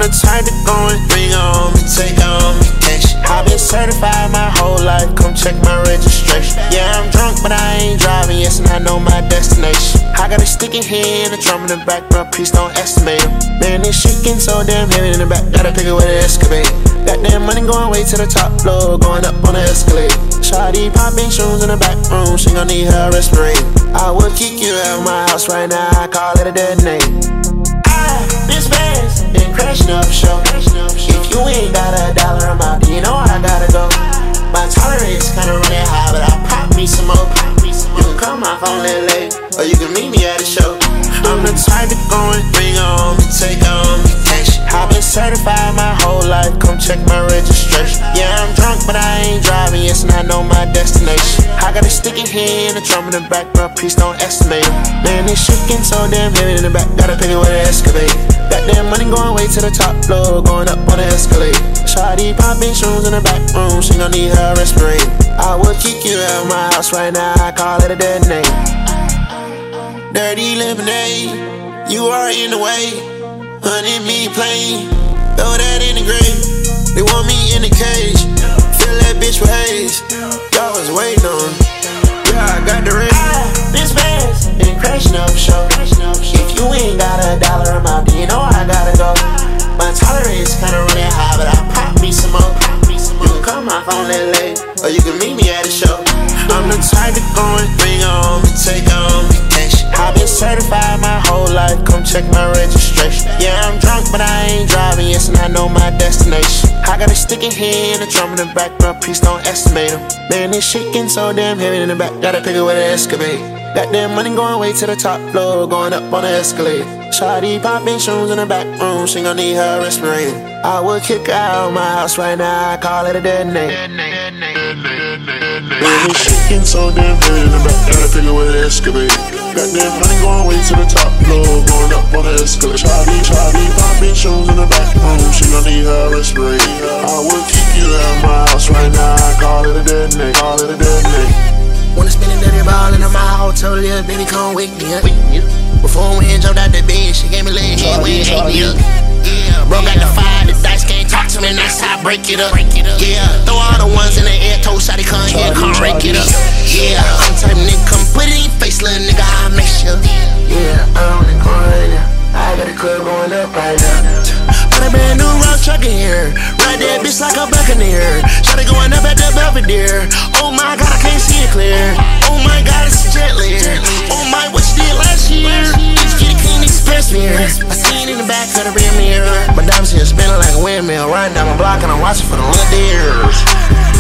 the type to go and bring on me, take on me cash. I've been certified my whole life, come check my registration. Yeah, I'm drunk, but I ain't driving, yes, and I know my destination. I got a stick in here and a drum in the back, but please don't estimate it. Man, this shit getting so damn heavy in the back, gotta pick it with an excavator. Got that money going way to the top floor, going up on the escalator. Shawty popping shoes in the back room, she gon' need her respirator. I would kick you out of my house right now, I call it a dead name. This fast and crashing up show. If you ain't got $1, I'm out, then you know I gotta go. My tolerance kinda running high, but I pop me some more. You can call my phone late, or you can meet me at the show. I'm the type to go and bring on me, take on me cash. I've been certified my whole life, come check my registration. Yeah, I'm drunk, but I ain't driving, yes, and I know my destination. I got a stick in here and a drum in the back, but please don't estimate it. Man, this shit getting so damn heavy in the back, gotta pick it with an excavator. Got that money going way to the top floor, going up on the escalator. Shawty popping shoes in the back room, she gon' need her respirator. I would kick you out of my house right now, I call it a dead name. Dirty lemonade, you are in the way. Honey, me plain, throw that in the grave. They want me in the cage, fill that bitch with haze. Y'all was waiting on, yeah, I got the ring. This fast and crashing up show. If you ain't got $1, I'm out, then you know I gotta go. My tolerance kinda running high, but I pop me some more. You can call my phone late, or you can meet me at the show. I'm the type to go and bring on me, take on me cash. I've been certified my whole life, come check my registration. Yeah, I'm drunk, but I ain't driving, yes, and I know my destination. I got a stick in here and a drum in the back, but please don't estimate them. Man, this shit getting so damn heavy in the back, gotta pick it with an excavator. Got that money going way to the top floor, going up on the escalator. Shawty popping shoes in the back room, she gon' need her respirator. I would kick her out of my house right now, I call it a dead name. Man, this shit getting so damn heavy in the back, gotta pick it with an excavator. Got that money going way to the top floor, going up on the escalator. Shawty popping shoes in the back room, she gon' need her respirator. I would kick you out of my house right now, I call it a dead name, call it a dead name. Wanna spend a dirty ball in my house, told her, little baby, come wake me up. Before we jumped out the bed, she gave me a little head when you hate me up. Yeah, broke out the fire, the dice can't talk to me, that's how I break it up. Yeah, throw all the ones in the air, told Shawty come here, come rake it up. Yeah, I'm type nigga, come put it in your face, little nigga, I'll make sure. Yeah, I'm on the corner, I got the club going up right now. Got a brand new rock truck in here, ride that bitch like a buccaneer. Shawty going up at the Belvedere. Oh my God, I can't see it clear. Oh my God, it's a jet lag. Oh my, what you did last year? It's getting clean, express mirror. I seen in the back of the rear mirror. My diamonds here spinning like a windmill, riding down my block and I'm watching for the little deers.